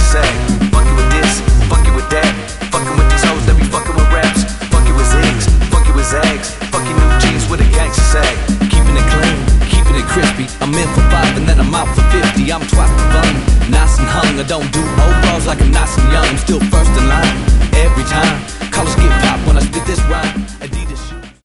say. Fucking with this, fucking with that, fucking with these hoes that be fucking with raps. Fucking with zigs, fucking with zags, fucking new jeans with a gangster say. Keeping it clean, keeping it crispy. I'm in for 5 and then I'm out for 50. I'm twice the fun, nice and hung. I don't do overalls like I'm nice and young. I'm still first in line every time. College get popped when I spit this rhyme.